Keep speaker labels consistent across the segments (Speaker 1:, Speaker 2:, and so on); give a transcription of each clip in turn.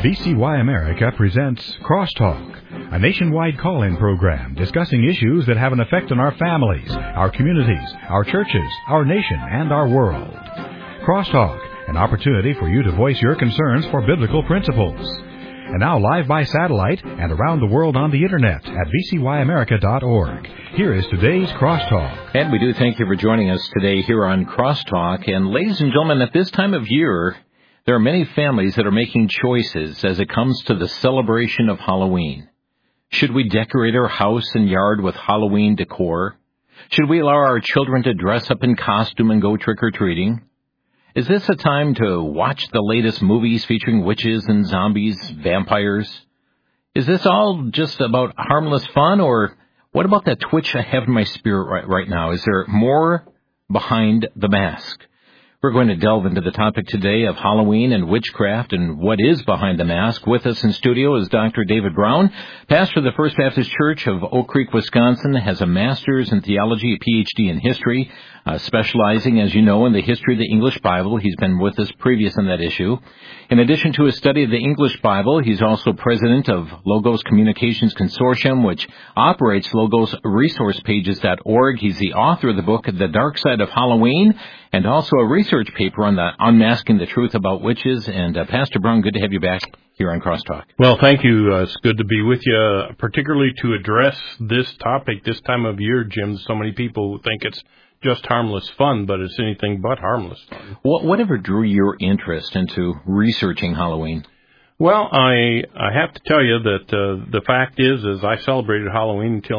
Speaker 1: VCY America presents Crosstalk, a nationwide call-in program discussing issues that have an effect on our families, our communities, our churches, our nation, and our world. Crosstalk, an opportunity for you to voice your concerns for biblical principles. And now live by satellite and around the world on the Internet at vcyamerica.org. Here is today's Crosstalk.
Speaker 2: And we do thank you for joining us today here on Crosstalk. And ladies and gentlemen, at this time of year, there are many families that are making choices as it comes to the celebration of Halloween. Should we decorate our house and yard with Halloween decor? Should we allow our children to dress up in costume and go trick-or-treating? Is this a time to watch the latest movies featuring witches and zombies, vampires? Is this all just about harmless fun, or what about that twitch I have in my spirit right now? Is there more behind the mask? We're going to delve into the topic today of Halloween and witchcraft and what is behind the mask. With us in studio is Dr. David Brown, pastor of the First Baptist Church of Oak Creek, Wisconsin, has a master's in theology, a PhD in history, specializing, as you know, in the history of the English Bible. He's been with us previous on that issue. In addition to his study of the English Bible, he's also president of Logos Communications Consortium, which operates logosresourcepages.org. He's the author of the book, The Dark Side of Halloween, and also a research paper on the unmasking the truth about witches. And Pastor Brown, good to have you back here on Crosstalk.
Speaker 3: Well, thank you. It's good to be with you, particularly to address this topic this time of year, Jim. So many people think it's just harmless fun, but it's anything but harmless fun.
Speaker 2: Whatever drew your interest into researching Halloween?
Speaker 3: Well, I have to tell you that the fact is I celebrated Halloween until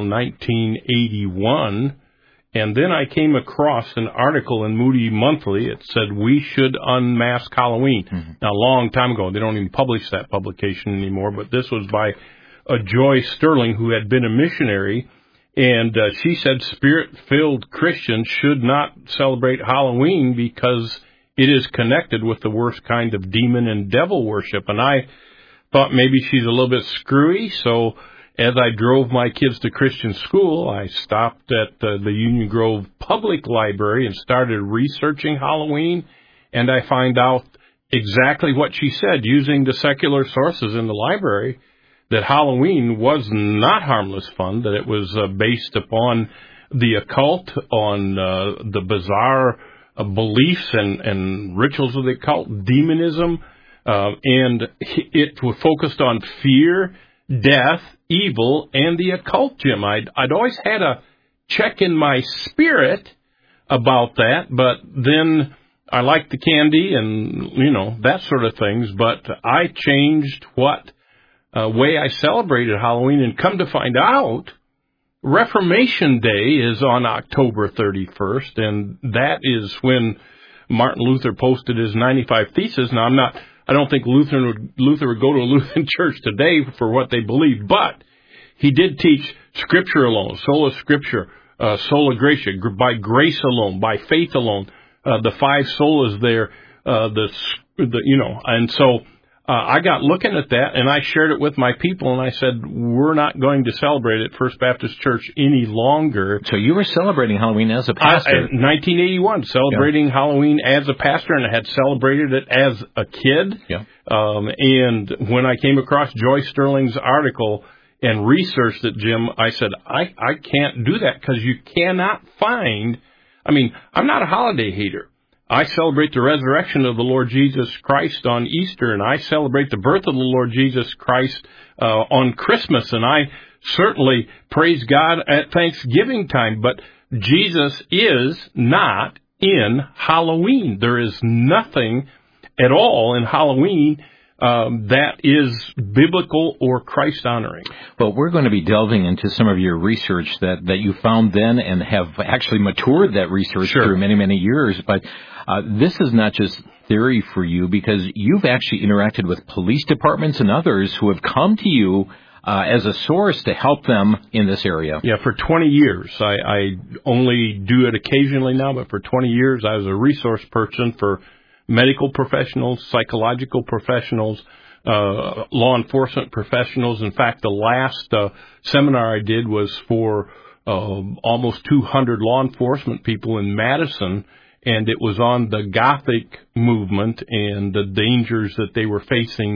Speaker 3: 1981, and then I came across an article in Moody Monthly. It said we should unmask Halloween. Mm-hmm. Now, a long time ago, they don't even publish that publication anymore, but this was by Joy Sterling, who had been a missionary. And she said Spirit-filled Christians should not celebrate Halloween because it is connected with the worst kind of demon and devil worship. And I thought maybe she's a little bit screwy. So as I drove my kids to Christian school, I stopped at the Union Grove Public Library and started researching Halloween. And I find out exactly what she said using the secular sources in the library, that Halloween was not harmless fun, that it was based upon the occult, on the bizarre beliefs and rituals of the occult, demonism, and it was focused on fear, death, evil, and the occult, Jim. I'd always had a check in my spirit about that, but then I liked the candy and, that sort of things, but I changed way I celebrated Halloween, and come to find out, Reformation Day is on October 31st, and that is when Martin Luther posted his 95 Theses. Now, I don't think Luther would go to a Lutheran church today for what they believe, but he did teach Scripture alone, sola Scriptura, sola gratia, by grace alone, by faith alone, the five solas there, and so I got looking at that, and I shared it with my people, and I said, we're not going to celebrate at First Baptist Church any longer.
Speaker 2: So you were celebrating Halloween as a pastor?
Speaker 3: In 1981, celebrating Halloween as a pastor, and I had celebrated it as a kid.
Speaker 2: Yeah.
Speaker 3: And when I came across Joy Sterling's article and researched it, Jim, I said, I can't do that, because you cannot find, I'm not a holiday hater. I celebrate the resurrection of the Lord Jesus Christ on Easter, and I celebrate the birth of the Lord Jesus Christ on Christmas, and I certainly praise God at Thanksgiving time, but Jesus is not in Halloween. There is nothing at all in Halloween that is biblical or Christ-honoring.
Speaker 2: Well, we're going to be delving into some of your research that you found then and have actually matured that research through many, many years. But this is not just theory for you, because you've actually interacted with police departments and others who have come to you as a source to help them in this area.
Speaker 3: Yeah, for 20 years. I only do it occasionally now, but for 20 years I was a resource person for medical professionals, psychological professionals, law enforcement professionals. In fact, the last seminar I did was for almost 200 law enforcement people in Madison, and it was on the Gothic movement and the dangers that they were facing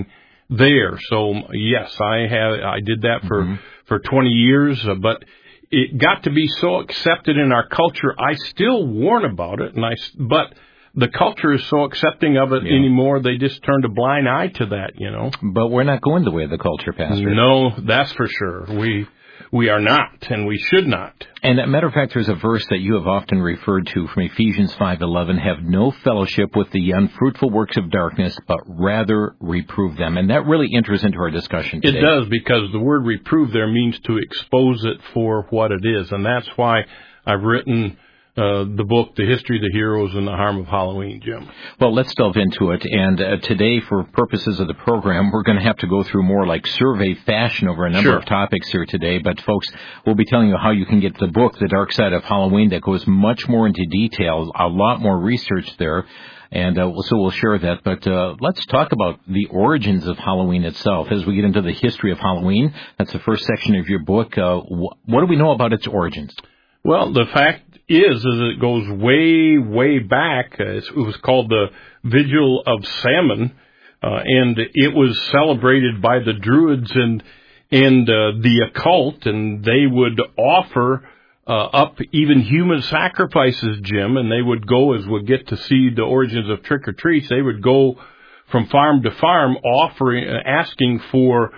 Speaker 3: there. So yes, I did that for 20 years, but it got to be so accepted in our culture. I still warn about it, but the culture is so accepting of it anymore. They just turned a blind eye to that,
Speaker 2: But we're not going the way of the culture, Pastor.
Speaker 3: No, that's for sure. We are not, and we should not.
Speaker 2: And as a matter of fact, there's a verse that you have often referred to from Ephesians 5:11, have no fellowship with the unfruitful works of darkness, but rather reprove them. And that really enters into our discussion today.
Speaker 3: It does, because the word reprove there means to expose it for what it is. And that's why I've written the book, The History of the Heroes and the Harm of Halloween, Jim.
Speaker 2: Well, let's delve into it. And today, for purposes of the program, we're going to have to go through more like survey fashion over a number of topics here today. But, folks, we'll be telling you how you can get the book, The Dark Side of Halloween, that goes much more into detail, a lot more research there. And so we'll share that. But let's talk about the origins of Halloween itself. As we get into the history of Halloween, that's the first section of your book. What do we know about its origins?
Speaker 3: Well, the fact is it goes way, way back. It was called the Vigil of Samhain, and it was celebrated by the Druids and the occult, and they would offer up even human sacrifices, Jim, and they would go, as we'll get to see the origins of trick-or-treats, they would go from farm to farm asking for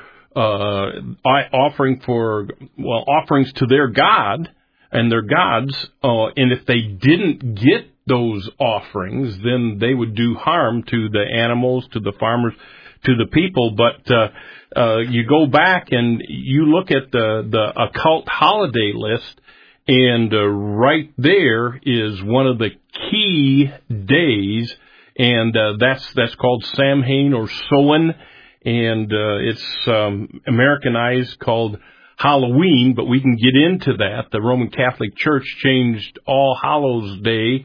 Speaker 3: offerings to their god and their gods, and if they didn't get those offerings, then they would do harm to the animals, to the farmers, to the people. But you go back and you look at the occult holiday list, and right there is one of the key days, and that's called Samhain or Samhain, and it's Americanized called Halloween, but we can get into that. The Roman Catholic Church changed All Hallows Day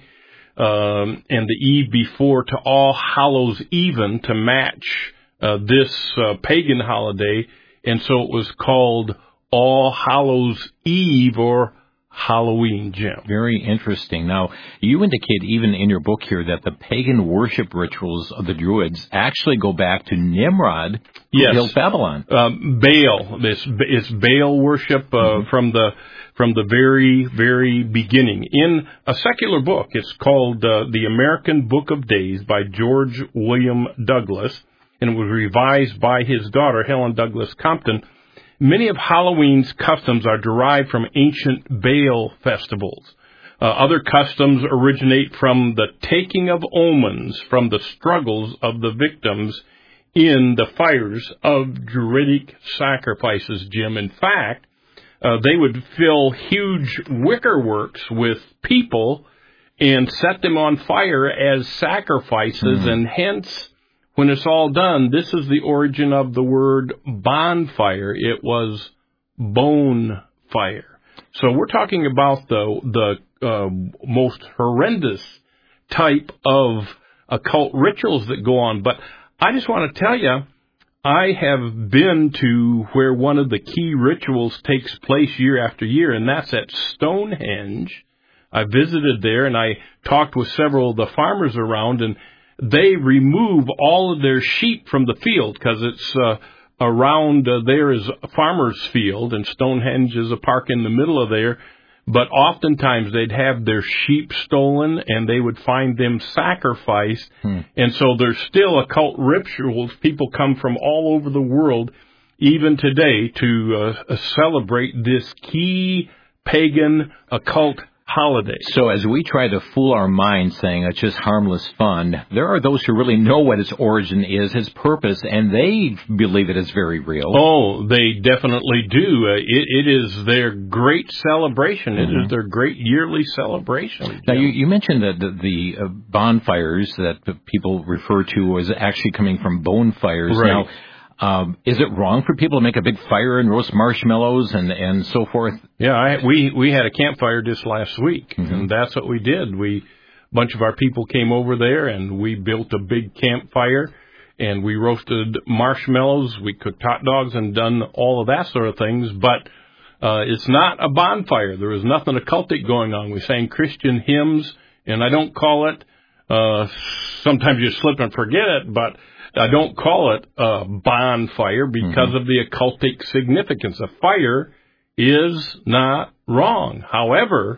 Speaker 3: and the eve before to All Hallows Even to match this pagan holiday, and so it was called All Hallows Eve or Halloween, Jim.
Speaker 2: Very interesting. Now, you indicate even in your book here that the pagan worship rituals of the Druids actually go back to Nimrod, who built Babylon.
Speaker 3: Baal. It's Baal worship from the very, very beginning. In a secular book, it's called The American Book of Days by George William Douglas, and it was revised by his daughter, Helen Douglas Compton. Many of Halloween's customs are derived from ancient Baal festivals. Other customs originate from the taking of omens from the struggles of the victims in the fires of Druidic sacrifices, Jim. In fact, they would fill huge wicker works with people and set them on fire as sacrifices, and hence, when it's all done, this is the origin of the word bonfire. It was bone fire. So we're talking about the most horrendous type of occult rituals that go on. But I just want to tell you, I have been to where one of the key rituals takes place year after year, and that's at Stonehenge. I visited there, and I talked with several of the farmers around, and they remove all of their sheep from the field because it's around there is a farmer's field, and Stonehenge is a park in the middle of there. But oftentimes they'd have their sheep stolen, and they would find them sacrificed. And so there's still occult rituals. People come from all over the world, even today, to celebrate this key pagan occult holiday.
Speaker 2: So as we try to fool our minds saying it's just harmless fun, there are those who really know what its origin is, its purpose, and they believe it is very real.
Speaker 3: Oh, they definitely do. It is their great celebration. It is their great yearly celebration.
Speaker 2: Now, you mentioned that the bonfires that people refer to as actually coming from bonfires.
Speaker 3: Right.
Speaker 2: Now, is it wrong for people to make a big fire and roast marshmallows and so forth?
Speaker 3: Yeah, we had a campfire just last week, and that's what we did. A bunch of our people came over there, and we built a big campfire, and we roasted marshmallows. We cooked hot dogs and done all of that sort of things, but it's not a bonfire. There was nothing occultic going on. We sang Christian hymns, and I don't call it, sometimes you slip and forget it, but I don't call it a bonfire because of the occultic significance. A fire is not wrong. However,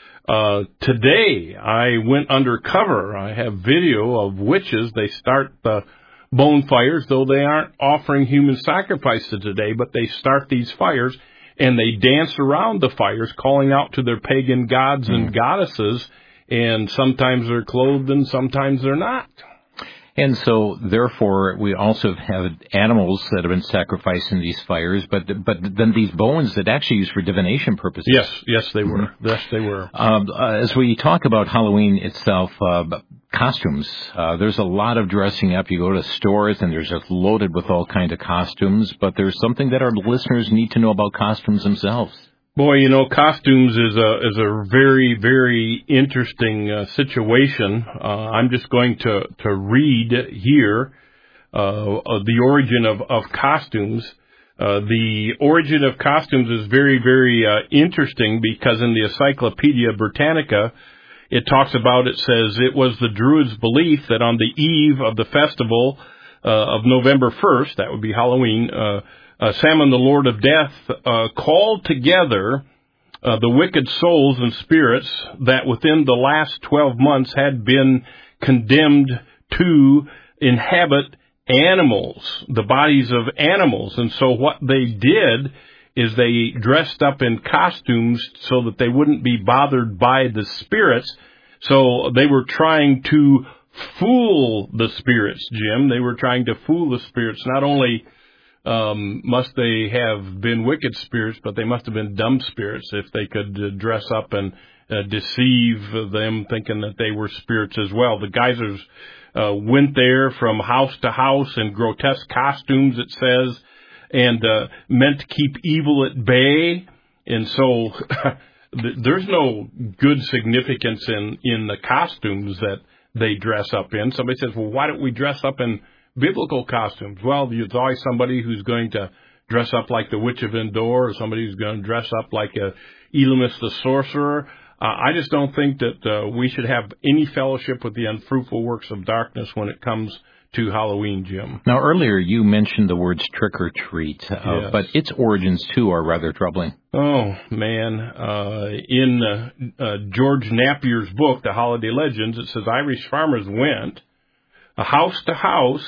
Speaker 3: today I went undercover. I have video of witches. They start the bonfires, though they aren't offering human sacrifices today, but they start these fires and they dance around the fires, calling out to their pagan gods and goddesses, and sometimes they're clothed and sometimes they're not.
Speaker 2: And so, therefore, we also have animals that have been sacrificed in these fires, but then these bones that actually used for divination purposes.
Speaker 3: Yes, they were. Yes, they were.
Speaker 2: As we talk about Halloween itself, costumes, there's a lot of dressing up. You go to stores and there's just loaded with all kinds of costumes, but there's something that our listeners need to know about costumes themselves.
Speaker 3: Boy, costumes is a very, very interesting situation. I'm just going to read here the origin of costumes. The origin of costumes is very, very interesting because in the Encyclopedia Britannica, it talks about, it says, it was the Druids' belief that on the eve of the festival of November 1st, that would be Halloween, Samhain, the Lord of Death, called together the wicked souls and spirits that within the last 12 months had been condemned to inhabit animals, the bodies of animals. And so what they did is they dressed up in costumes so that they wouldn't be bothered by the spirits. So they were trying to fool the spirits, Jim. They were trying to fool the spirits. Not only must they have been wicked spirits, but they must have been dumb spirits if they could dress up and deceive them thinking that they were spirits as well. The geysers went there from house to house in grotesque costumes, it says, and meant to keep evil at bay. And so there's no good significance in the costumes that they dress up in. Somebody says, well, why don't we dress up in biblical costumes? Well, there's always somebody who's going to dress up like the Witch of Endor, or somebody who's going to dress up like Elamus the sorcerer. I just don't think that we should have any fellowship with the unfruitful works of darkness when it comes to Halloween, Jim.
Speaker 2: Now, earlier you mentioned the words trick or treat,
Speaker 3: Yes.
Speaker 2: but its origins, too, are rather troubling.
Speaker 3: Oh, man. In George Napier's book, The Holiday Legends, it says Irish farmers went house to house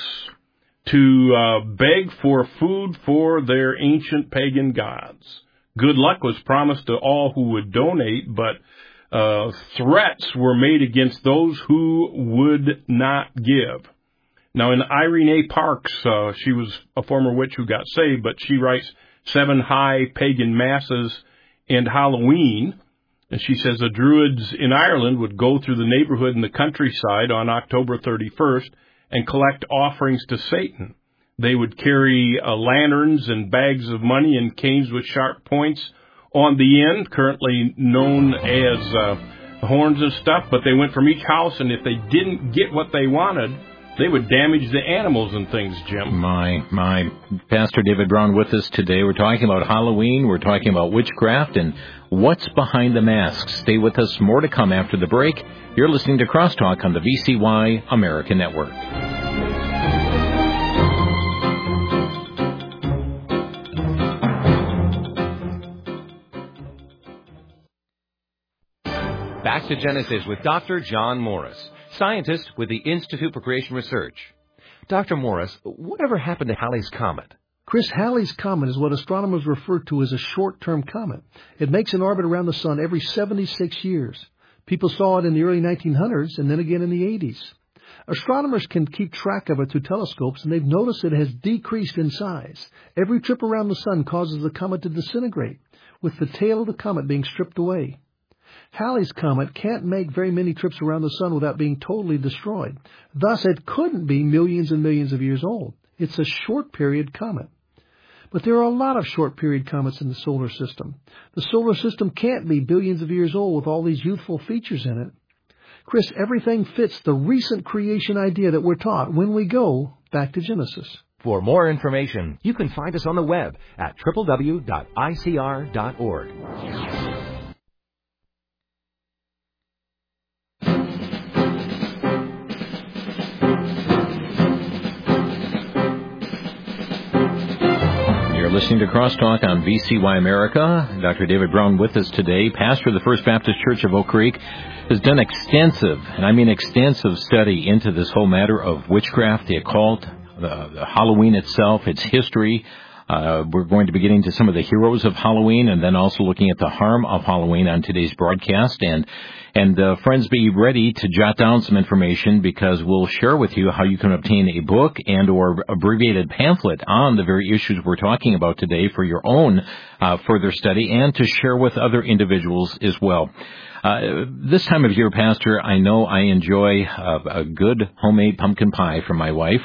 Speaker 3: to beg for food for their ancient pagan gods. Good luck was promised to all who would donate, but threats were made against those who would not give. Now, in Irene A. Parks, she was a former witch who got saved, but she writes 7 High Pagan Masses and Halloween. And she says the Druids in Ireland would go through the neighborhood in the countryside on October 31st and collect offerings to Satan. They would carry lanterns and bags of money and canes with sharp points on the end, currently known as horns and stuff. But they went from each house, and if they didn't get what they wanted, they would damage the animals and things, Jim.
Speaker 2: My. Pastor David Brown with us today. We're talking about Halloween. We're talking about witchcraft and what's behind the masks. Stay with us. More to come after the break. You're listening to Crosstalk on the VCY American Network.
Speaker 4: Back to Genesis with Dr. John Morris, scientist with the Institute for Creation Research. Dr. Morris, whatever happened to Halley's Comet?
Speaker 5: Chris, Halley's Comet is what astronomers refer to as a short-term comet. It makes an orbit around the sun every 76 years. People saw it in the early 1900s and then again in the 80s. Astronomers can keep track of it through telescopes, and they've noticed it has decreased in size. Every trip around the sun causes the comet to disintegrate, with the tail of the comet being stripped away. Halley's Comet can't make very many trips around the sun without being totally destroyed. Thus, it couldn't be millions and millions of years old. It's a short-period comet. But there are a lot of short-period comets in the solar system. The solar system can't be billions of years old with all these youthful features in it. Chris, everything fits the recent creation idea that we're taught when we go back to Genesis.
Speaker 4: For more information, you can find us on the web at www.icr.org.
Speaker 2: listening to Crosstalk on VCY America. Dr. David Brown with us today, pastor of the First Baptist Church of Oak Creek, has done extensive, and I mean extensive, study into this whole matter of witchcraft, the occult, the Halloween itself, its history. We're going to be getting to some of the heroes of Halloween, and then also looking at the harm of Halloween on today's broadcast. And friends, be ready to jot down some information, because we'll share with you how you can obtain a book and or abbreviated pamphlet on the very issues we're talking about today for your own further study and to share with other individuals as well. This time of year, Pastor, I know I enjoy a good homemade pumpkin pie from my wife,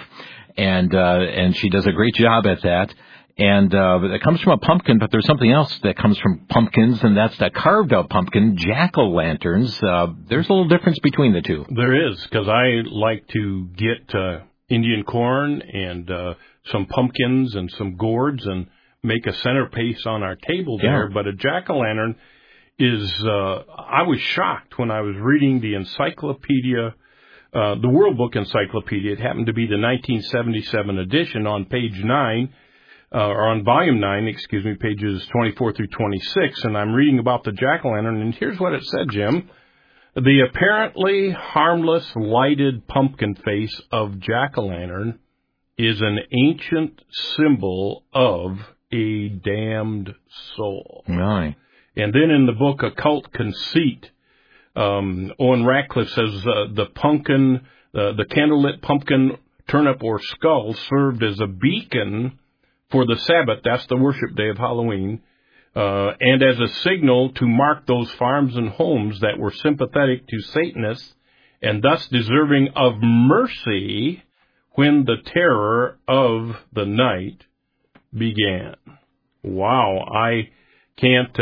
Speaker 2: and she does a great job at that. And it comes from a pumpkin, but there's something else that comes from pumpkins, and that's that carved-out pumpkin, jack-o'-lanterns. There's a little difference between the two.
Speaker 3: There is, because I like to get Indian corn and some pumpkins and some gourds and make a centerpiece on our table there. Yeah. But a jack-o'-lantern is, I was shocked when I was reading the encyclopedia, the World Book Encyclopedia. It happened to be the 1977 edition on page 9. Or on volume 9, pages 24 through 26, and I'm reading about the jack-o'-lantern, and here's what it said, Jim. The apparently harmless lighted pumpkin face of jack-o'-lantern is an ancient symbol of a damned soul.
Speaker 2: Right.
Speaker 3: And then in the book Occult Conceit, Owen Ratcliffe says the pumpkin, the candlelit pumpkin, turnip, or skull served as a beacon for the Sabbath, that's the worship day of Halloween, and as a signal to mark those farms and homes that were sympathetic to Satanists and thus deserving of mercy when the terror of the night began. Wow, I can't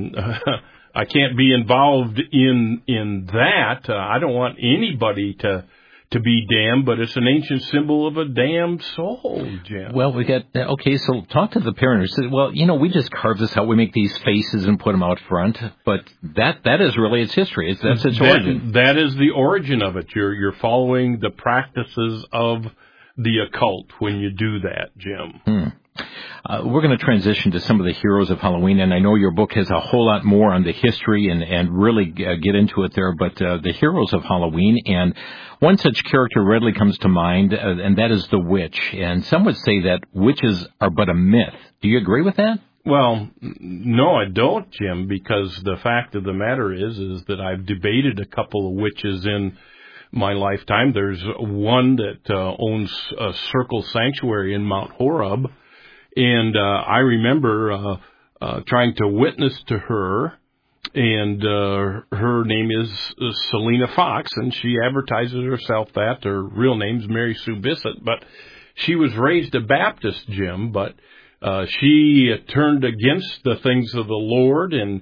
Speaker 3: be involved in that. I don't want anybody to be damned, but it's an ancient symbol of a damned soul, Jim.
Speaker 2: Well, we got, okay, so talk to the parent who said, well, we just carve this out, we make these faces and put them out front, but that is really its history. That's its origin.
Speaker 3: That is the origin of it. You're following the practices of the occult when you do that, Jim.
Speaker 2: We're going to transition to some of the heroes of Halloween, and I know your book has a whole lot more on the history and really get into it there, but the heroes of Halloween, and one such character readily comes to mind, and that is the witch. And some would say that witches are but a myth. Do you agree with that?
Speaker 3: Well, no, I don't, Jim, because the fact of the matter is that I've debated a couple of witches in my lifetime. There's one that owns a Circle Sanctuary in Mount Horeb, and I remember trying to witness to her, and her name is Selena Fox, and she advertises herself that. Her real name's Mary Sue Bissett, but she was raised a Baptist, Jim, but she turned against the things of the Lord, and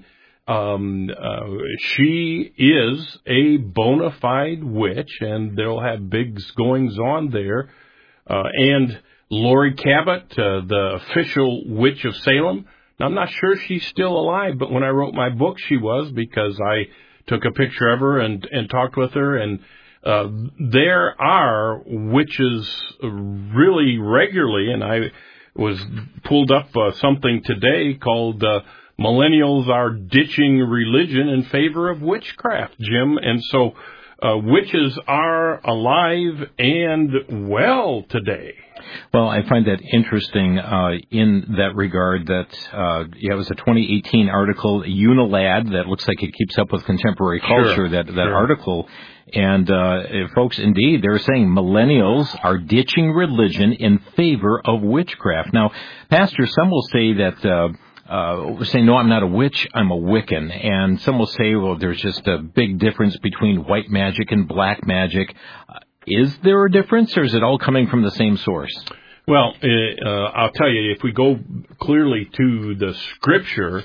Speaker 3: she is a bona fide witch, and they'll have big goings-on there. And Lori Cabot, the official witch of Salem. Now, I'm not sure she's still alive, but when I wrote my book, she was, because I took a picture of her and talked with her. And there are witches really regularly, and I was pulled up something today called Millennials Are Ditching Religion in Favor of Witchcraft, Jim. And so witches are alive and well today.
Speaker 2: Well, I find that interesting in that regard that, it was a 2018 article, Unilad, that looks like it keeps up with contemporary culture, that article. And, folks, indeed, they're saying millennials are ditching religion in favor of witchcraft. Now, Pastor, some will say that, say, no, I'm not a witch, I'm a Wiccan. And some will say, well, there's just a big difference between white magic and black magic. Is there a difference, or is it all coming from the same source?
Speaker 3: Well, I'll tell you, if we go clearly to the Scripture,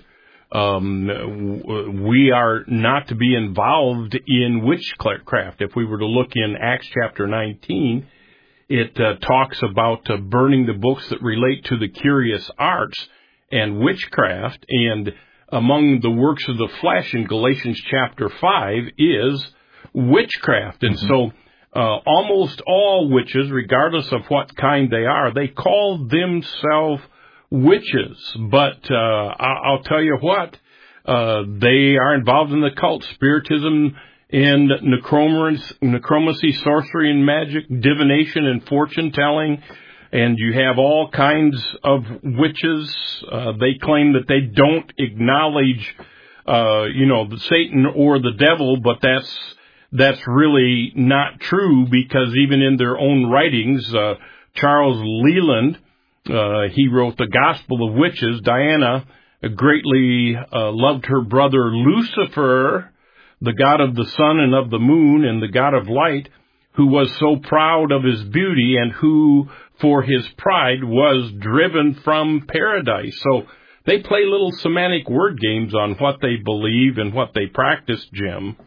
Speaker 3: we are not to be involved in witchcraft. If we were to look in Acts chapter 19, it talks about burning the books that relate to the curious arts and witchcraft, and among the works of the flesh in Galatians chapter 5 is witchcraft. And so almost all witches, regardless of what kind they are, they call themselves witches. But I'll tell you what, they are involved in the cult, spiritism and necromancy, sorcery and magic, divination and fortune-telling. And you have all kinds of witches. They claim that they don't acknowledge, the Satan or the devil, but that's really not true, because even in their own writings, Charles Leland, he wrote The Gospel of Witches. Diana greatly loved her brother Lucifer, the god of the sun and of the moon and the god of light, who was so proud of his beauty and who, for his pride, was driven from paradise. So they play little semantic word games on what they believe and what they practice, Jim.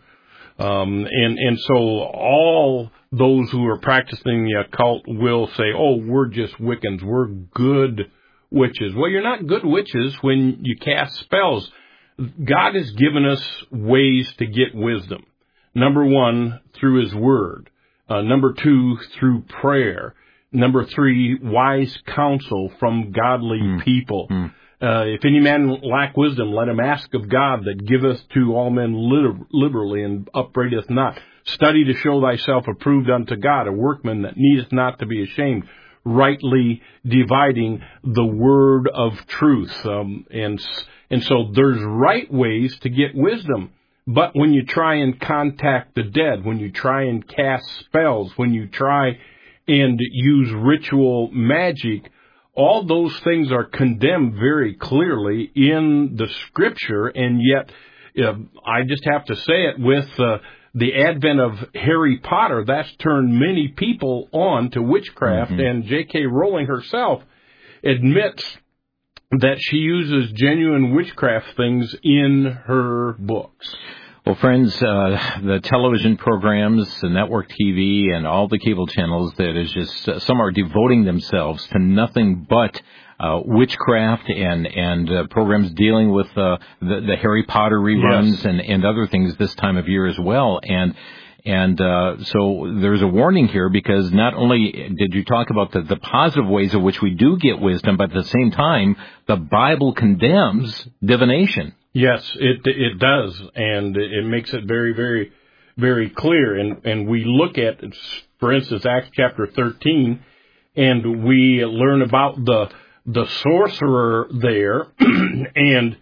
Speaker 3: And so all those who are practicing the occult will say, oh, we're just Wiccans, we're good witches. Well, you're not good witches when you cast spells. God has given us ways to get wisdom. Number one, through His Word. Number two, through prayer. Number three, wise counsel from godly people. If any man lack wisdom, let him ask of God, that giveth to all men liberally and upbraideth not. Study to show thyself approved unto God, a workman that needeth not to be ashamed, rightly dividing the word of truth. And so there's right ways to get wisdom. But when you try and contact the dead, when you try and cast spells, when you try and use ritual magic, all those things are condemned very clearly in the Scripture. And yet, I just have to say it, with the advent of Harry Potter, that's turned many people on to witchcraft. And J.K. Rowling herself admits that she uses genuine witchcraft things in her books.
Speaker 2: Well, friends, the television programs, the network TV, and all the cable channels, that is just, some are devoting themselves to nothing but witchcraft and programs dealing with the Harry Potter reruns and other things this time of year as well. And so there's a warning here, because not only did you talk about the positive ways in which we do get wisdom, but at the same time, the Bible condemns divination.
Speaker 3: Yes, it does, and it makes it very, very, very clear. And we look at, for instance, Acts chapter 13, and we learn about the sorcerer there, and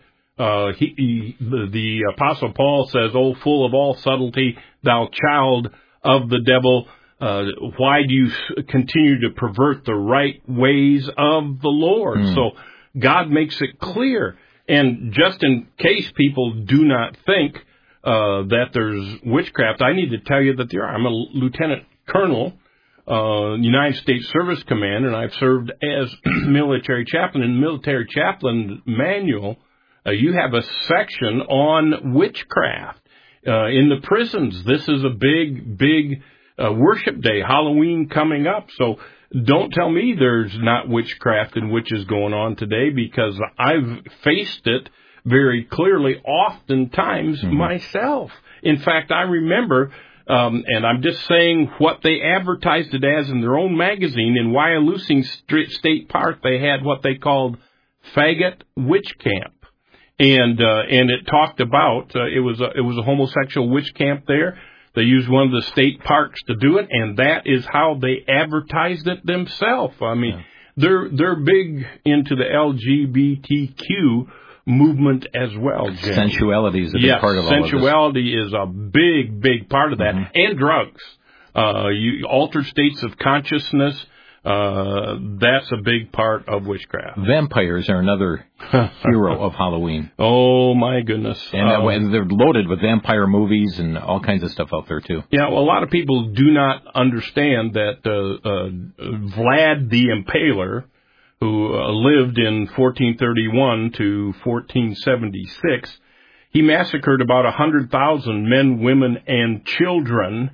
Speaker 3: the Apostle Paul says, "Oh, full of all subtlety, thou child of the devil, why do you continue to pervert the right ways of the Lord?" So God makes it clear. And just in case people do not think that there's witchcraft, I need to tell you that there are. I'm a lieutenant colonel, United States Service Command, and I've served as military chaplain. In the military chaplain manual, you have a section on witchcraft. In the prisons, this is a big worship day, Halloween coming up. So don't tell me there's not witchcraft and witches going on today, because I've faced it very clearly oftentimes myself. In fact, I remember, and I'm just saying what they advertised it as in their own magazine, in Wyalusing State Park, they had what they called Faggot Witch Camp. And it talked about, it was a homosexual witch camp there. They used one of the state parks to do it, and that is how they advertised it themselves. I mean, they're big into the LGBTQ movement as well, Jim.
Speaker 2: Sensuality is a big part of all of this.
Speaker 3: Sensuality is a big part of that, and drugs. Altered states of consciousness. That's a big part of witchcraft.
Speaker 2: Vampires are another hero of Halloween.
Speaker 3: Oh, my goodness.
Speaker 2: And they're loaded with vampire movies and all kinds of stuff out there, too.
Speaker 3: Yeah, well, a lot of people do not understand that Vlad the Impaler, who lived in 1431 to 1476, he massacred about 100,000 men, women, and children,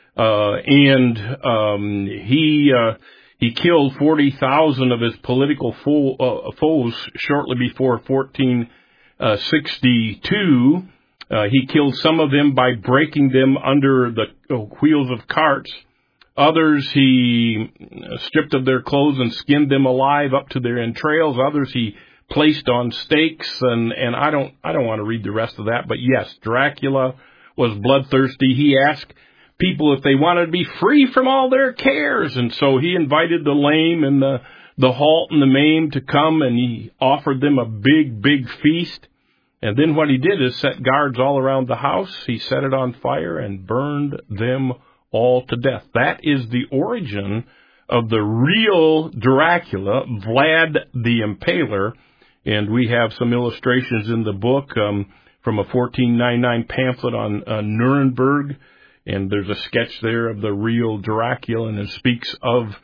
Speaker 3: and he killed 40,000 of his political foes shortly before 1462. He killed some of them by breaking them under the wheels of carts Others he stripped of their clothes and skinned them alive up to their entrails. Others he placed on stakes, and I don't want to read the rest of that. But yes, Dracula was bloodthirsty. He asked people if they wanted to be free from all their cares, and so he invited the lame and the halt and the maimed to come, and he offered them a big feast. And then what he did is set guards all around the house. He set it on fire and burned them all to death. That is the origin of the real Dracula, Vlad the Impaler. And we have some illustrations in the book from a 1499 pamphlet on Nuremberg. And there's a sketch there of the real Dracula, and it speaks of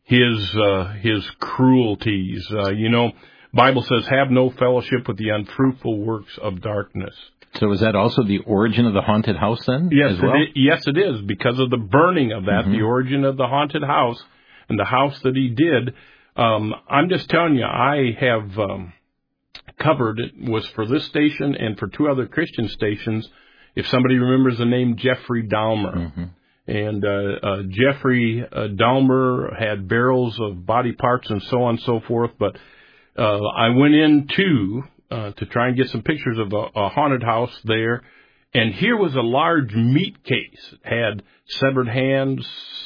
Speaker 3: his cruelties. Bible says, have no fellowship with the unfruitful works of darkness.
Speaker 2: So is that also the origin of the haunted house then?
Speaker 3: Yes,
Speaker 2: as well?
Speaker 3: Yes, it is, because of the burning of that, the origin of the haunted house and the house that he did. I'm just telling you, I have covered, it was for this station and for two other Christian stations, if somebody remembers the name Jeffrey Dahmer. And Jeffrey Dahmer had barrels of body parts and so on and so forth, but I went in to try and get some pictures of a haunted house there, and here was a large meat case. It had severed hands.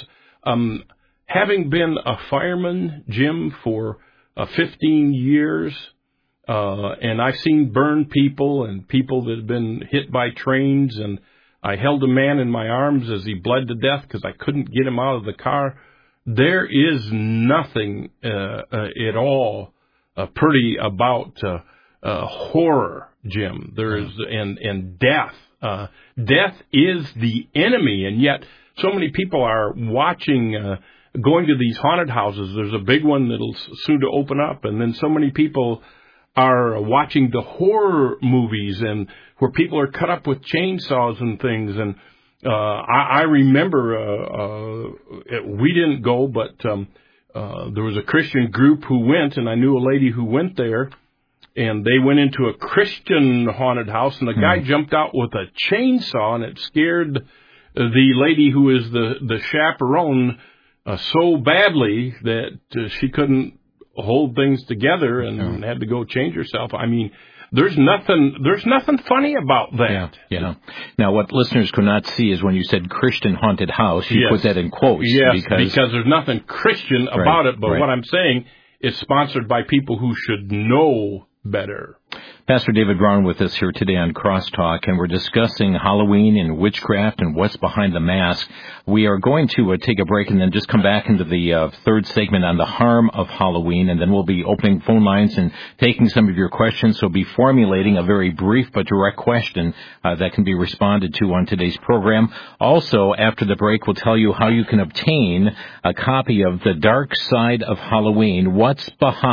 Speaker 3: Having been a fireman, Jim, for 15 years, and I've seen burned people and people that have been hit by trains, and I held a man in my arms as he bled to death because I couldn't get him out of the car. There is nothing at all pretty about horror, Jim. There is and death. Death is the enemy, and yet so many people are watching, going to these haunted houses. There's a big one that'll soon to open up, and then so many people are watching the horror movies, and where people are cut up with chainsaws and things. And I remember we didn't go, but there was a Christian group who went, and I knew a lady who went there, and they went into a Christian haunted house, and the guy jumped out with a chainsaw, and it scared the lady who is the chaperone so badly that she couldn't hold things together and had to go change herself. I mean, there's nothing funny about that.
Speaker 2: Yeah. Now, what listeners could not see is when you said Christian haunted house, you put that in quotes.
Speaker 3: Yes, because there's nothing Christian about it. But what I'm saying is sponsored by people who should know better.
Speaker 2: Pastor David Brown with us here today on Crosstalk, and we're discussing Halloween and witchcraft and what's behind the mask. We are going to take a break and then just come back into the third segment on the harm of Halloween, and then we'll be opening phone lines and taking some of your questions. So be formulating a very brief but direct question that can be responded to on today's program. Also, after the break, we'll tell you how you can obtain a copy of The Dark Side of Halloween, what's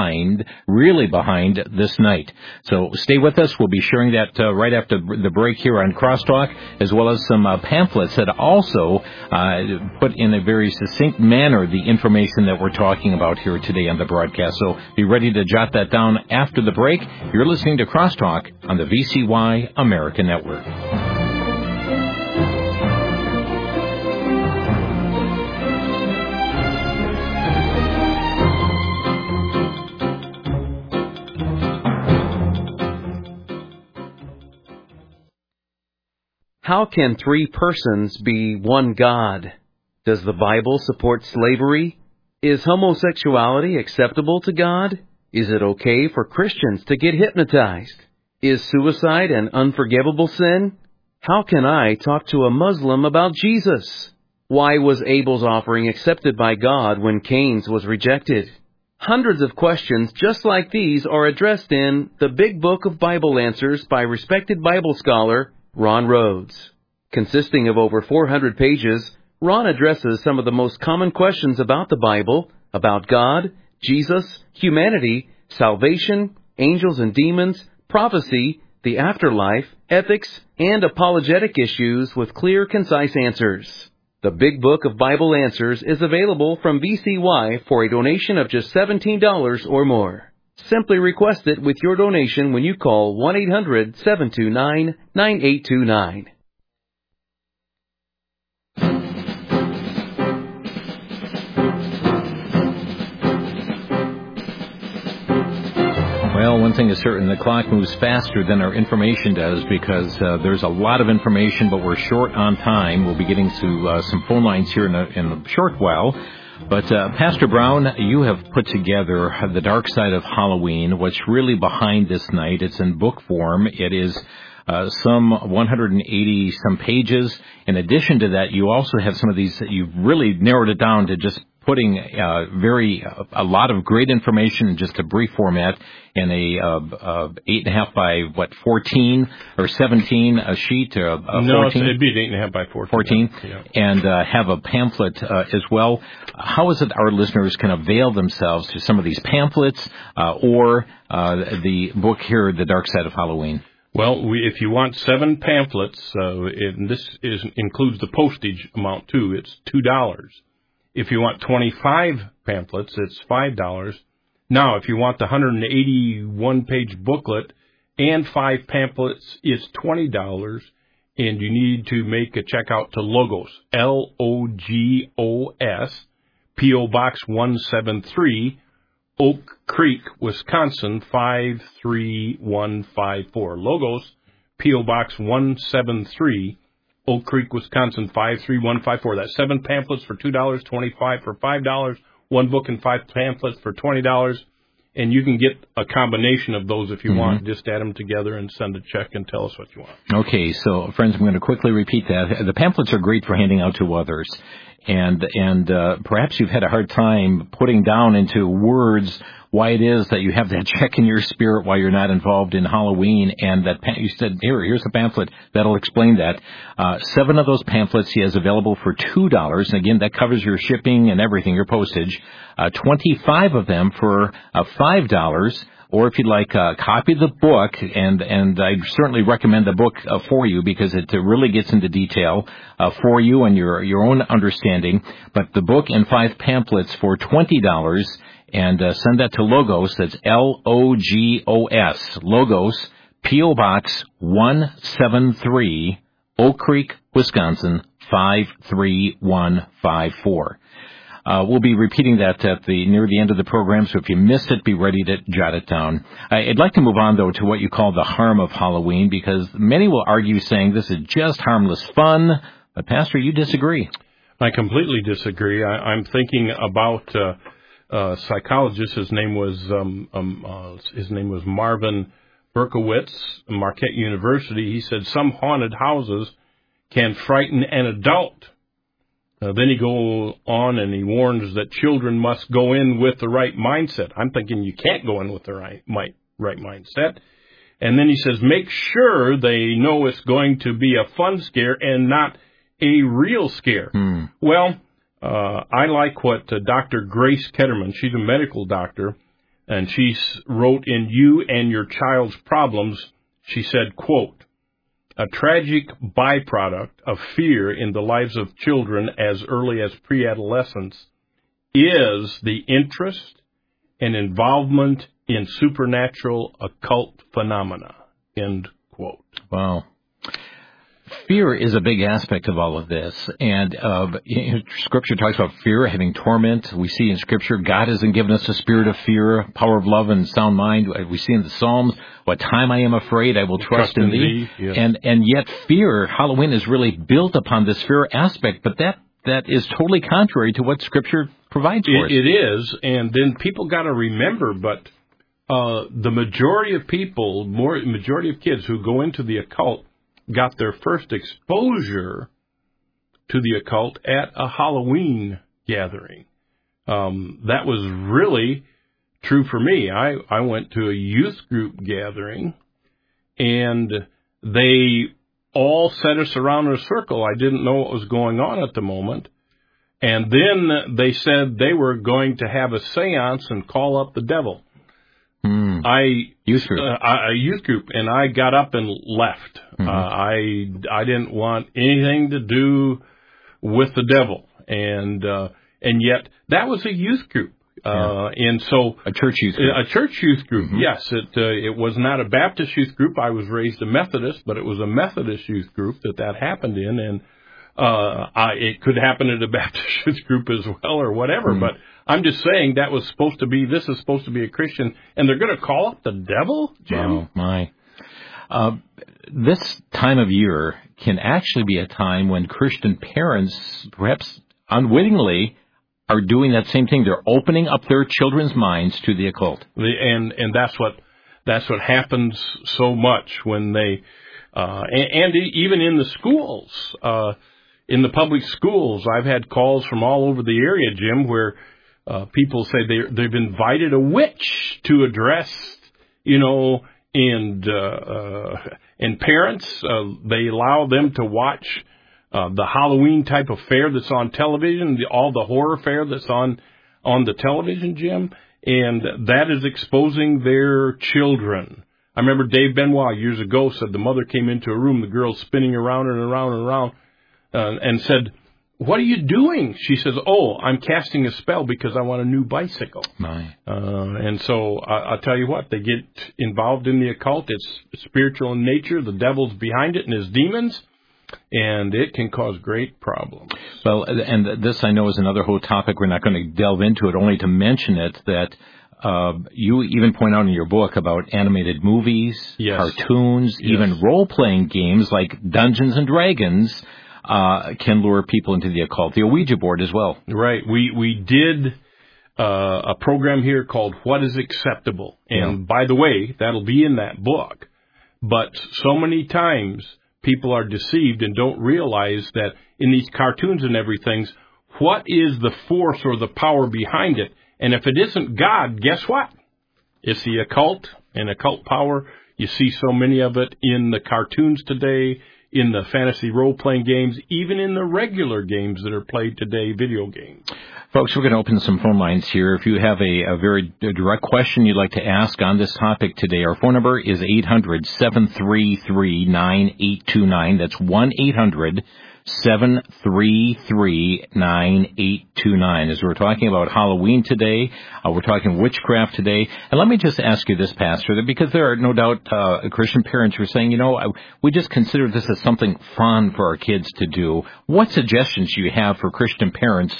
Speaker 2: really behind this night. So stay with us. We'll be sharing that right after the break here on Crosstalk, as well as some pamphlets that also put in a very succinct manner the information that we're talking about here today on the broadcast. So be ready to jot that down after the break. You're listening to Crosstalk on the VCY America Network.
Speaker 6: How can three persons be one God? Does the Bible support slavery? Is homosexuality acceptable to God? Is it okay for Christians to get hypnotized? Is suicide an unforgivable sin? How can I talk to a Muslim about Jesus? Why was Abel's offering accepted by God when Cain's was rejected? Hundreds of questions just like these are addressed in The Big Book of Bible Answers by respected Bible scholar Ron Rhodes. Consisting of over 400 pages, Ron addresses some of the most common questions about the Bible, about God, Jesus, humanity, salvation, angels and demons, prophecy, the afterlife, ethics, and apologetic issues with clear, concise answers. The Big Book of Bible Answers is available from VCY for a donation of just $17 or more. Simply request it with your donation when you call 1-800-729-9829.
Speaker 2: Well, one thing is certain, the clock moves faster than our information does because there's a lot of information, but we're short on time. We'll be getting to some phone lines here in a short while. But Pastor Brown, you have put together The Dark Side of Halloween. What's really behind this night? It's in book form. It is some 180 some pages. In addition to that, you also have some of these that you've really narrowed it down to just putting a lot of great information in just a brief format in a 8.5 by 14 or 17 a sheet or 14.
Speaker 3: No, it'd be an 8.5 by 14.
Speaker 2: Yeah. And have a pamphlet as well. How is it our listeners can avail themselves to some of these pamphlets or the book here, The Dark Side of Halloween?
Speaker 3: Well, if you want 7 pamphlets, and this includes the postage amount too, it's $2. If you want 25 pamphlets, it's $5. Now, if you want the 181-page booklet and 5 pamphlets, it's $20. And you need to make a check out to Logos, Logos, P.O. Box 173, Oak Creek, Wisconsin, 53154. Logos, P.O. Box 173, Oak Creek, Wisconsin, 53154. That's 7 pamphlets for $2, 25 for $5, 1 book and 5 pamphlets for $20. And you can get a combination of those if you want. Just add them together and send a check and tell us what you want.
Speaker 2: Okay, so friends, I'm going to quickly repeat that. The pamphlets are great for handing out to others. And perhaps you've had a hard time putting down into words why it is that you have that check in your spirit while you're not involved in Halloween, and that you said, here's a pamphlet that'll explain that. 7 of those pamphlets he has available for $2, and again, that covers your shipping and everything, your postage. 25 of them for $5. Or if you'd like a copy of the book, and I certainly recommend the book for you because it really gets into detail for you and your own understanding. But the book and 5 pamphlets for $20, and send that to Logos. That's Logos, Logos, P.O. Box 173, Oak Creek, Wisconsin 53154. We'll be repeating that near the end of the program, so if you missed it, be ready to jot it down. I'd like to move on, though, to what you call the harm of Halloween, because many will argue saying this is just harmless fun, but Pastor, you disagree.
Speaker 3: I completely disagree. I'm thinking about a psychologist. His name was Marvin Berkowitz, Marquette University. He said some haunted houses can frighten an adult. Then he goes on and he warns that children must go in with the right mindset. I'm thinking you can't go in with the right mindset. And then he says, make sure they know it's going to be a fun scare and not a real scare. Well, I like what Dr. Grace Ketterman, she's a medical doctor, and she wrote in You and Your Child's Problems, she said, quote, a tragic byproduct of fear in the lives of children as early as pre-adolescence is the interest and involvement in supernatural occult phenomena, end quote.
Speaker 2: Wow. Fear is a big aspect of all of this, and Scripture talks about fear having torment. We see in Scripture God hasn't given us a spirit of fear, power of love and sound mind. We see in the Psalms, what time I am afraid, I will trust in thee.
Speaker 3: Yes.
Speaker 2: And yet fear, Halloween is really built upon this fear aspect, but that is totally contrary to what Scripture provides for us.
Speaker 3: It is, and then people got to remember, but the majority of people, majority of kids who go into the occult got their first exposure to the occult at a Halloween gathering. That was really true for me. I went to a youth group gathering, and they all set us around in a circle. I didn't know what was going on at the moment. And then they said they were going to have a seance and call up the devil.
Speaker 2: Youth group.
Speaker 3: A youth group, and I got up and left. I didn't want anything to do with the devil, and yet that was a youth group, and so
Speaker 2: a church youth group.
Speaker 3: A church youth group. Yes, it was not a Baptist youth group. I was raised a Methodist, but it was a Methodist youth group that happened in, and It could happen at a Baptist youth group as well or whatever, but I'm just saying this is supposed to be a Christian, and they're going to call up the devil, Jim?
Speaker 2: Oh, my. This time of year can actually be a time when Christian parents, perhaps unwittingly, are doing that same thing. They're opening up their children's minds to the occult.
Speaker 3: And that's what happens so much when they, and even in the schools, in the public schools, I've had calls from all over the area, Jim, where people say they've invited a witch to address, and parents, they allow them to watch the Halloween type of fair that's on television, all the horror fair that's on the television, Jim, and that is exposing their children. I remember Dave Benoit years ago said the mother came into a room, the girl spinning around and around and around, and said, "What are you doing?" She says, "Oh, I'm casting a spell because I want a new bicycle."
Speaker 2: My.
Speaker 3: And so I'll tell you what, they get involved in the occult. It's spiritual in nature. The devil's behind it and his demons. And it can cause great problems.
Speaker 2: Well, and this I know is another whole topic. We're not going to delve into it, only to mention it that you even point out in your book about animated movies, cartoons, even role-playing games like Dungeons and Dragons can lure people into the occult. The Ouija board as well.
Speaker 3: Right. We did a program here called What is Acceptable? And by the way, that'll be in that book. But so many times people are deceived and don't realize that in these cartoons and everything, what is the force or the power behind it? And if it isn't God, guess what? It's the occult and occult power. You see so many of it in the cartoons today, in the fantasy role-playing games, even in the regular games that are played today, video games.
Speaker 2: Folks, we're going to open some phone lines here. If you have a very direct question you'd like to ask on this topic today, our phone number is 800-733-9829. That's 1-800-733-9829. As we're talking about Halloween today, we're talking witchcraft today. And let me just ask you this, Pastor, because there are no doubt Christian parents who are saying, we just consider this as something fun for our kids to do. What suggestions do you have for Christian parents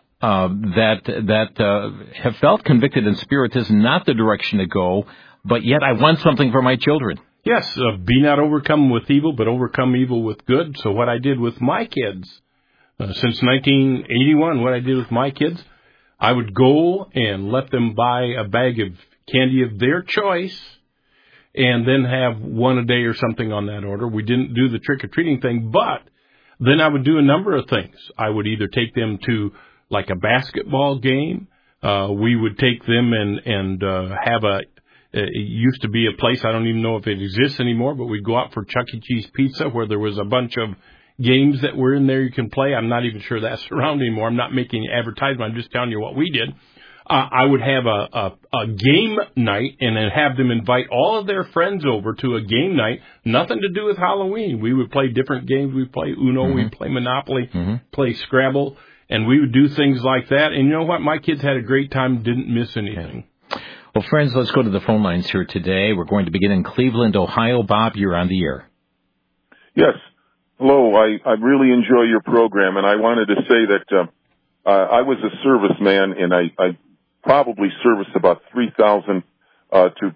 Speaker 2: that have felt convicted in spirit this is not the direction to go, but yet I want something for my children?
Speaker 3: Yes, be not overcome with evil, but overcome evil with good. So what I did with my kids, since 1981, what I did with my kids, I would go and let them buy a bag of candy of their choice and then have one a day or something on that order. We didn't do the trick-or-treating thing, but then I would do a number of things. I would either take them to like a basketball game. We would take them and have it used to be a place, I don't even know if it exists anymore, but we'd go out for Chuck E. Cheese pizza where there was a bunch of games that were in there you can play. I'm not even sure that's around anymore. I'm not making advertisement. I'm just telling you what we did. I would have a game night and then have them invite all of their friends over to a game night, nothing to do with Halloween. We would play different games. We'd play Uno, we'd play Monopoly, play Scrabble. And we would do things like that. And you know what? My kids had a great time, didn't miss anything.
Speaker 2: Well, friends, let's go to the phone lines here today. We're going to begin in Cleveland, Ohio. Bob, you're on the air.
Speaker 7: Yes. Hello. I really enjoy your program, and I wanted to say that I was a serviceman, and I probably serviced about 3,000 to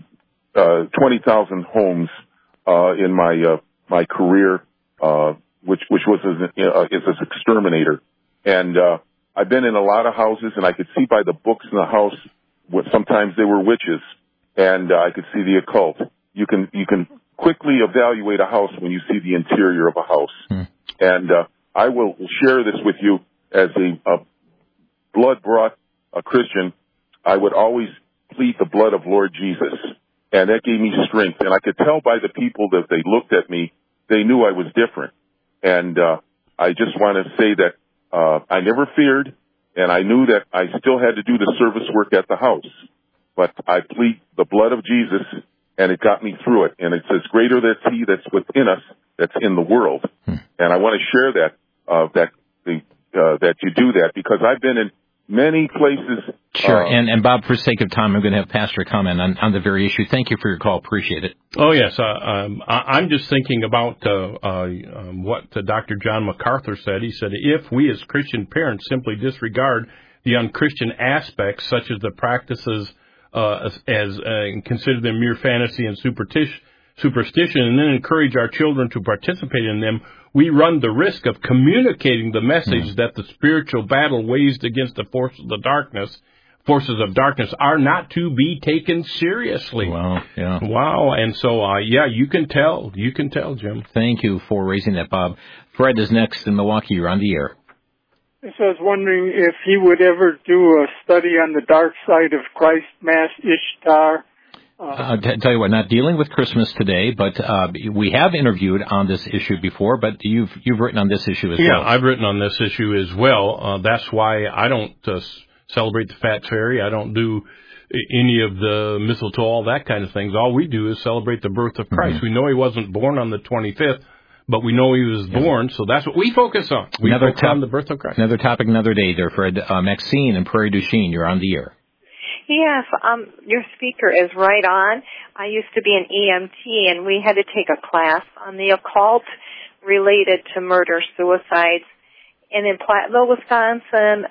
Speaker 7: 20,000 homes in my career, which was as an exterminator. And I've been in a lot of houses, and I could see by the books in the house what sometimes they were witches, and I could see the occult. You can quickly evaluate a house when you see the interior of a house. And I will share this with you as a blood-brought Christian. I would always plead the blood of Lord Jesus, and that gave me strength. And I could tell by the people that they looked at me, they knew I was different. And I just want to say that I never feared, and I knew that I still had to do the service work at the house. But I plead the blood of Jesus, and it got me through it. And it says, greater that's he that's within us that's in the world. And I want to share that you do that, because I've been in many places
Speaker 2: Sure. And Bob, for sake of time, I'm going to have Pastor comment on the very issue. Thank you for your call. Appreciate it.
Speaker 3: Oh, yes. I'm just thinking about what Dr. John MacArthur said. He said, if we as Christian parents simply disregard the unchristian aspects, such as the practices and consider them mere fantasy and superstition, and then encourage our children to participate in them, we run the risk of communicating the message that the spiritual battle waged against the forces of darkness are not to be taken seriously.
Speaker 2: Wow, yeah.
Speaker 3: Wow, and so, you can tell. You can tell, Jim.
Speaker 2: Thank you for raising that, Bob. Fred is next in Milwaukee. You're on the air.
Speaker 8: So I was wondering if he would ever do a study on the dark side of Christ, Mass, Ishtar.
Speaker 2: Tell you what, not dealing with Christmas today, but we have interviewed on this issue before, but you've written on this issue as well.
Speaker 3: Yeah, I've written on this issue as well. That's why I don't celebrate the Fat Fairy. I don't do any of the mistletoe, all that kind of things. All we do is celebrate the birth of Christ. Mm-hmm. We know he wasn't born on the 25th, but we know he was born, so that's what we focus on. We focus on the birth of Christ.
Speaker 2: Another topic, another day there, Fred. Maxine in Prairie du Chien, you're on the air.
Speaker 9: Yes, your speaker is right on. I used to be an EMT, and we had to take a class on the occult related to murder-suicides. And in Platteville, Wisconsin,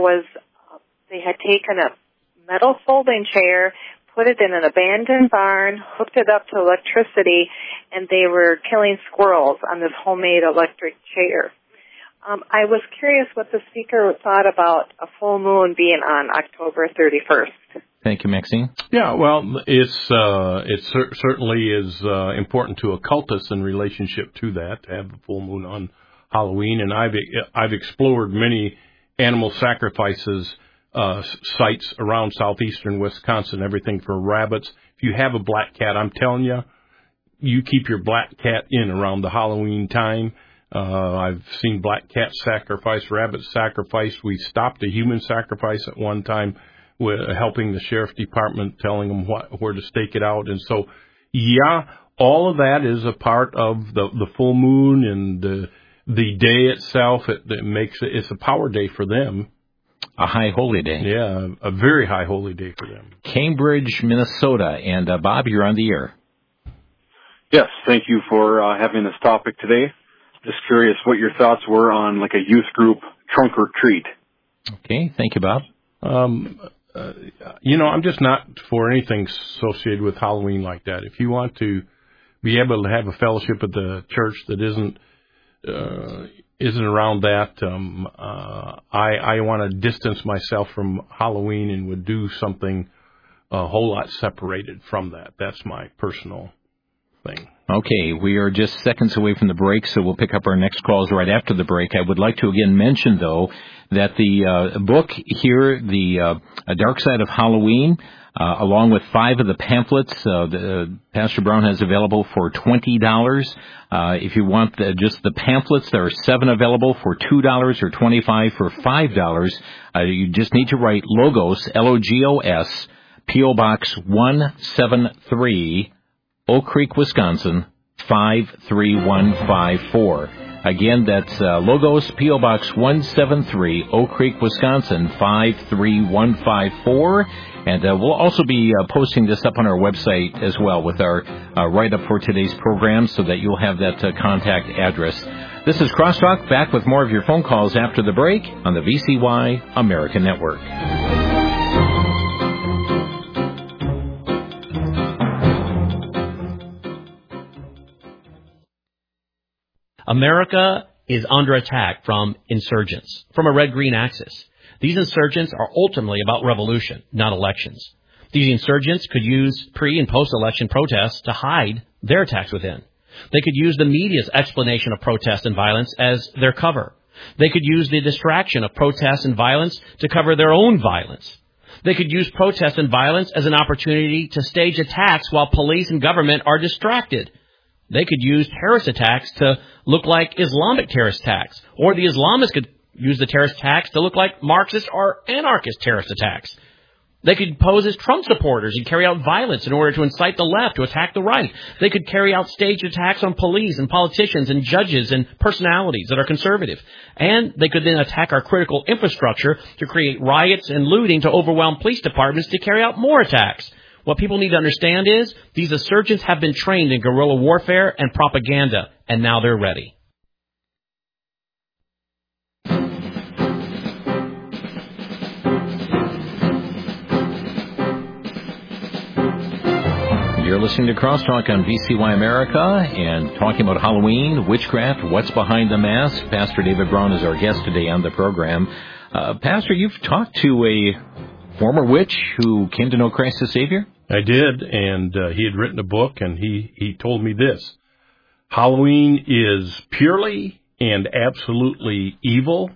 Speaker 9: they had taken a metal folding chair, put it in an abandoned barn, hooked it up to electricity, and they were killing squirrels on this homemade electric chair. I was curious what the speaker thought about a full moon being on October 31st.
Speaker 2: Thank you, Maxine.
Speaker 3: Yeah, well, it certainly is important to occultists in relationship to that, to have the full moon on Halloween. And I've explored many animal sacrifices sites around southeastern Wisconsin, everything from rabbits. If you have a black cat, I'm telling you, you keep your black cat in around the Halloween time. I've seen black cat sacrifice, rabbit sacrifice. We stopped a human sacrifice at one time, with helping the sheriff department, telling them where to stake it out. And so, yeah, all of that is a part of the full moon and the day itself. It's a power day for them.
Speaker 2: A high holy day.
Speaker 3: Yeah, a very high holy day for them.
Speaker 2: Cambridge, Minnesota. And Bob, you're on the air.
Speaker 10: Yes, thank you for having this topic today. Just curious what your thoughts were on like a youth group trunk or treat.
Speaker 2: Okay, thank you, Bob.
Speaker 3: I'm just not for anything associated with Halloween like that. If you want to be able to have a fellowship at the church that isn't around that, I want to distance myself from Halloween and would do something a whole lot separated from that. That's my personal thing.
Speaker 2: Okay, we are just seconds away from the break, so we'll pick up our next calls right after the break. I would like to again mention, though, that the book here, The Dark Side of Halloween, along with 5 of the pamphlets, Pastor Brown has available for $20. If you want just the pamphlets, there are 7 available for $2 or 25 for $5. You just need to write Logos, Logos, P.O. Box 173, Oak Creek, Wisconsin, 53154. Again, that's Logos, P.O. Box 173, Oak Creek, Wisconsin, 53154. And we'll also be posting this up on our website as well with our write-up for today's program so that you'll have that contact address. This is Crosstalk, back with more of your phone calls after the break on the VCY American Network.
Speaker 11: America is under attack from insurgents, from a red-green axis. These insurgents are ultimately about revolution, not elections. These insurgents could use pre- and post-election protests to hide their attacks within. They could use the media's explanation of protest and violence as their cover. They could use the distraction of protest and violence to cover their own violence. They could use protest and violence as an opportunity to stage attacks while police and government are distracted. They could use terrorist attacks to look like Islamic terrorist attacks, or the Islamists could use the terrorist attacks to look like Marxist or anarchist terrorist attacks. They could pose as Trump supporters and carry out violence in order to incite the left to attack the right. They could carry out staged attacks on police and politicians and judges and personalities that are conservative. And they could then attack our critical infrastructure to create riots and looting to overwhelm police departments to carry out more attacks. What people need to understand is these insurgents have been trained in guerrilla warfare and propaganda, and now they're ready.
Speaker 2: You're listening to Crosstalk on VCY America and talking about Halloween, witchcraft, what's behind the mask. Pastor David Brown is our guest today on the program. Pastor, you've talked to a former witch who came to know Christ as Savior?
Speaker 3: I did, and he had written a book, and he told me this. Halloween is purely and absolutely evil,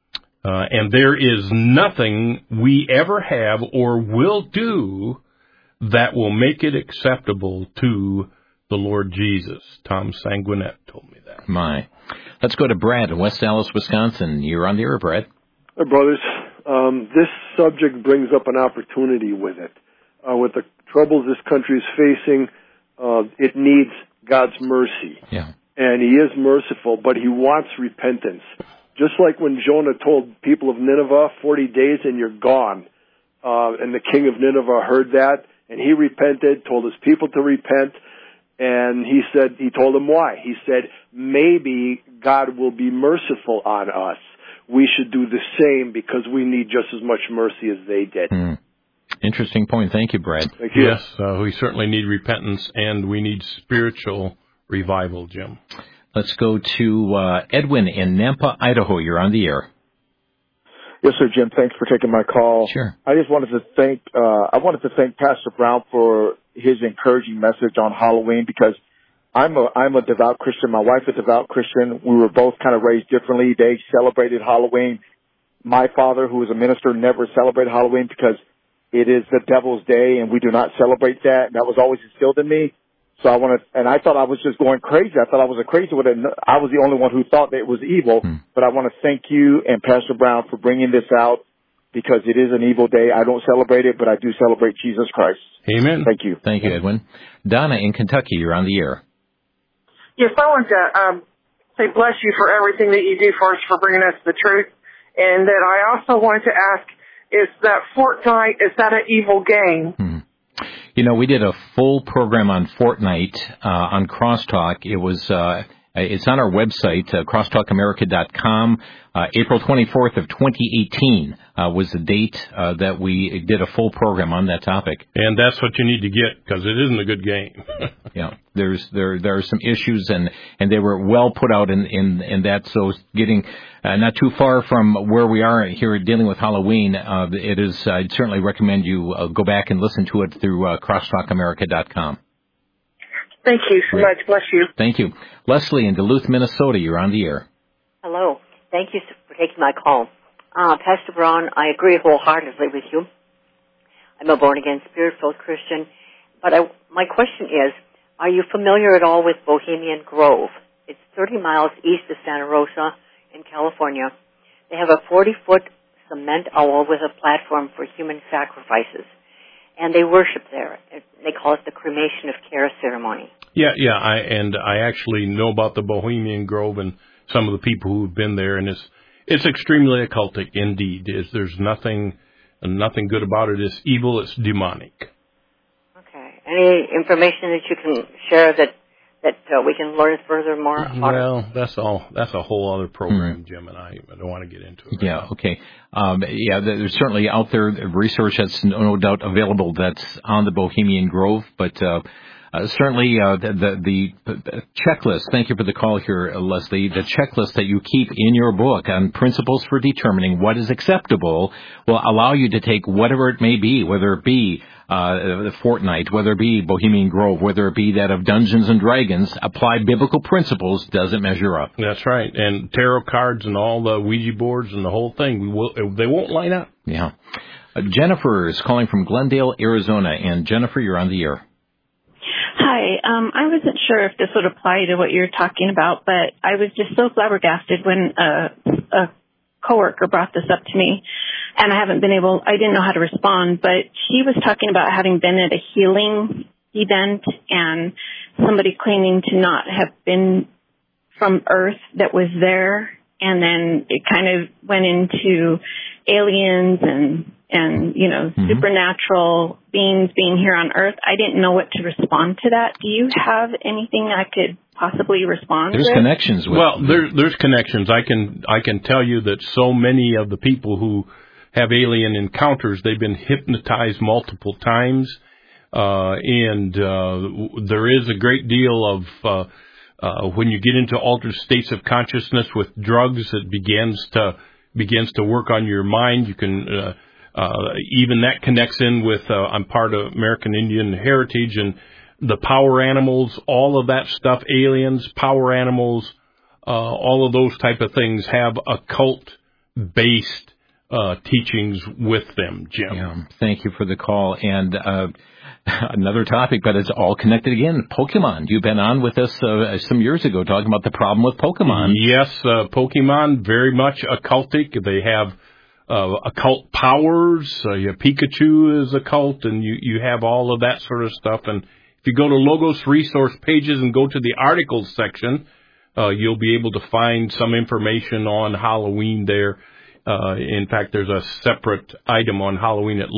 Speaker 3: and there is nothing we ever have or will do that will make it acceptable to the Lord Jesus. Tom Sanguinet told me that.
Speaker 2: My. Let's go to Brad in West Allis, Wisconsin. You're on the air, Brad.
Speaker 12: Hey, brothers. This subject brings up an opportunity with it. With the troubles this country is facing, it needs God's mercy.
Speaker 2: Yeah.
Speaker 12: And He is merciful, but He wants repentance. Just like when Jonah told people of Nineveh, 40 days and you're gone. And the king of Nineveh heard that. And he repented, told his people to repent, and he told them why. He said, maybe God will be merciful on us. We should do the same because we need just as much mercy as they did.
Speaker 2: Interesting point. Thank you, Brad.
Speaker 12: Thank you.
Speaker 3: Yes, we certainly need repentance, and we need spiritual revival, Jim.
Speaker 2: Let's go to Edwin in Nampa, Idaho. You're on the air.
Speaker 13: Yes, sir, Jim. Thanks for taking my call.
Speaker 2: Sure.
Speaker 13: I just wanted to thank Pastor Brown for his encouraging message on Halloween because I'm a devout Christian. My wife is a devout Christian. We were both kind of raised differently. They celebrated Halloween. My father, who was a minister, never celebrated Halloween because it is the devil's day, and we do not celebrate that. That was always instilled in me. So I thought I was just going crazy. I thought I was a crazy one. I was the only one who thought that it was evil. But I want to thank you and Pastor Brown for bringing this out because it is an evil day. I don't celebrate it, but I do celebrate Jesus Christ.
Speaker 3: Amen.
Speaker 13: Thank you.
Speaker 2: Thank you, Edwin. Donna in Kentucky, you're on the air.
Speaker 14: Yes, I want to say bless you for everything that you do for us, for bringing us the truth. And that I also wanted to ask, is that Fortnite, is that an evil game?
Speaker 2: You know, we did a full program on Fortnite on Crosstalk. It was it's on our website, crosstalkamerica.com. April 24th of 2018 was the date that we did a full program on that topic.
Speaker 3: And that's what you need to get because it isn't a good game.
Speaker 2: Yeah, there are some issues and they were well put out in that. So getting not too far from where we are here dealing with Halloween, it is. I'd certainly recommend you go back and listen to it through crosstalkamerica.com.
Speaker 14: Thank you so much. Bless you.
Speaker 2: Thank you. Leslie in Duluth, Minnesota, you're on the air.
Speaker 15: Hello. Thank you for taking my call. Pastor Brown, I agree wholeheartedly with you. I'm a born-again, Spirit-filled Christian. But my question is, are you familiar at all with Bohemian Grove? It's 30 miles east of Santa Rosa in California. They have a 40-foot cement owl with a platform for human sacrifices. And they worship there. They call it the cremation of care ceremony.
Speaker 3: Yeah. I actually know about the Bohemian Grove and some of the people who've been there, and it's extremely occultic indeed. There's nothing good about it. It's evil. It's demonic.
Speaker 15: Okay. Any information that you can share that we can learn further more about?
Speaker 3: Well, that's a whole other program, Jim, and I don't want to get into it.
Speaker 2: Yeah, okay. There's certainly out there research that's no doubt available that's on the Bohemian Grove, but certainly the checklist, thank you for the call here, Leslie, the checklist that you keep in your book on principles for determining what is acceptable will allow you to take whatever it may be, whether it be the Fortnite, whether it be Bohemian Grove, whether it be that of Dungeons and Dragons, apply biblical principles, doesn't measure up.
Speaker 3: That's right. And tarot cards and all the Ouija boards and the whole thing, they won't line up.
Speaker 2: Yeah. Jennifer is calling from Glendale, Arizona. And Jennifer, you're on the air.
Speaker 16: Hi. I wasn't sure if this would apply to what you're talking about, but I was just so flabbergasted when a coworker brought this up to me. and I didn't know how to respond, but she was talking about having been at a healing event and somebody claiming to not have been from Earth that was there, and then it kind of went into aliens and supernatural beings being here on Earth. I didn't know what to respond to that. Do you have anything I could possibly respond
Speaker 2: There's
Speaker 16: with?
Speaker 2: Connections with.
Speaker 3: Well, there's connections. I can tell you that so many of the people who have alien encounters, they've been hypnotized multiple times, and there is a great deal of when you get into altered states of consciousness with drugs, it begins to work on your mind. You can even that connects in with I'm part of American Indian Heritage, and the power animals, all of that stuff, aliens, power animals, all of those type of things have occult-based teachings with them, Jim.
Speaker 2: Yeah, thank you for the call. And another topic, but it's all connected again. Pokemon. You've been on with us some years ago talking about the problem with Pokemon.
Speaker 3: Yes, Pokemon, very much occultic. They have occult powers. Pikachu is occult, and you have all of that sort of stuff. And if you go to Logos Resource Pages and go to the articles section, you'll be able to find some information on Halloween there. In fact, there's a separate item on Halloween at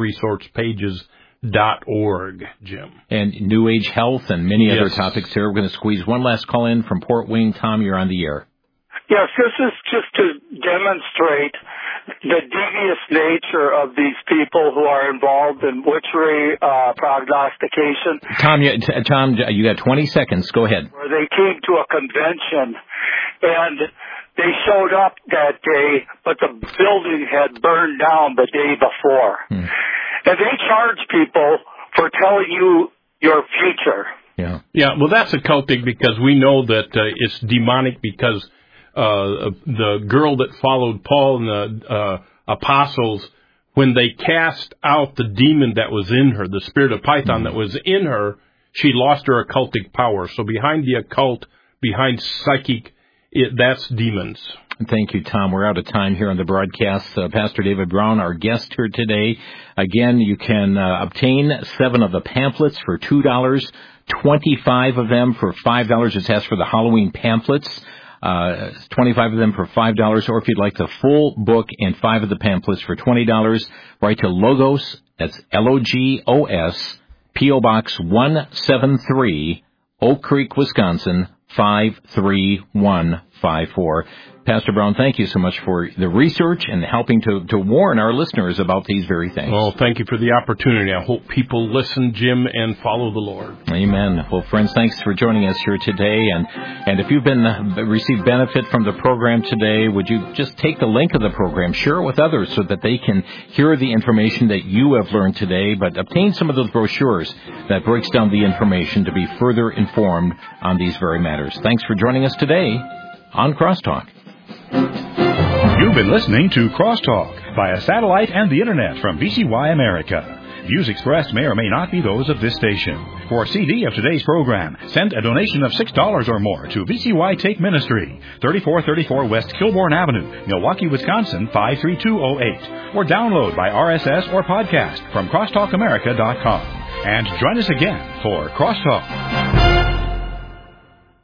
Speaker 3: logosresourcepages.org, Jim.
Speaker 2: And New Age Health and many other topics here. We're going to squeeze one last call in from Port Wing. Tom, you're on the air.
Speaker 17: Yes, this is just to demonstrate the devious nature of these people who are involved in witchery prognostication.
Speaker 2: Tom, you got 20 seconds. Go ahead.
Speaker 17: Where they came to a convention and they showed up that day, but the building had burned down the day before. And they charge people for telling you your future.
Speaker 3: Yeah, well, that's occultic because we know that it's demonic because the girl that followed Paul and the apostles, when they cast out the demon that was in her, the spirit of Python that was in her, she lost her occultic power. So behind the occult, behind psychic, that's demons.
Speaker 2: Thank you, Tom. We're out of time here on the broadcast. Pastor David Brown, our guest here today. Again, you can obtain 7 of the pamphlets for $2, 25 of them for $5. Just ask for the Halloween pamphlets. 25 of them for $5, or if you'd like the full book and 5 of the pamphlets for $20, write to Logos, that's Logos, P.O. Box 173, Oak Creek, Wisconsin, 53154. Pastor Brown, thank you so much for the research and helping to warn our listeners about these very things.
Speaker 3: Well, thank you for the opportunity. I hope people listen, Jim, and follow the Lord.
Speaker 2: Amen. Well, friends, thanks for joining us here today. And if you've received benefit from the program today, would you just take the link of the program, share it with others so that they can hear the information that you have learned today, but obtain some of those brochures that breaks down the information to be further informed on these very matters. Thanks for joining us today on Crosstalk.
Speaker 1: You've been listening to Crosstalk via satellite and the Internet from VCY America. Views expressed may or may not be those of this station. For a CD of today's program, send a donation of $6 or more to VCY Take Ministry, 3434 West Kilbourne Avenue, Milwaukee, Wisconsin, 53208. Or download by RSS or podcast from crosstalkamerica.com. And join us again for Crosstalk.